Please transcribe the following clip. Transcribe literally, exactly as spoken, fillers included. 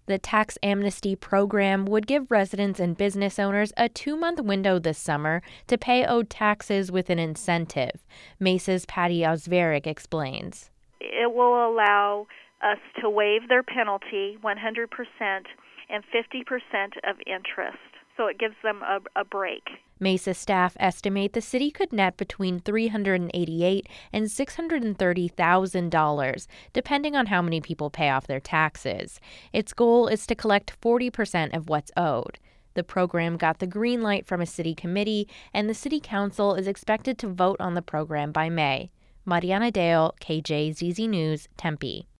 The tax amnesty program would give residents and business owners a two-month window this summer to pay owed taxes with an incentive. Mesa's Patty Osveric explains. It will allow us to waive their penalty one hundred percent and fifty percent of interest. So it gives them a, a break. Mesa staff estimate the city could net between three hundred eighty-eight thousand dollars and six hundred thirty thousand dollars, depending on how many people pay off their taxes. Its goal is to collect forty percent of what's owed. The program got the green light from a city committee, and the city council is expected to vote on the program by May. Mariana Dale, K J Z Z News, Tempe.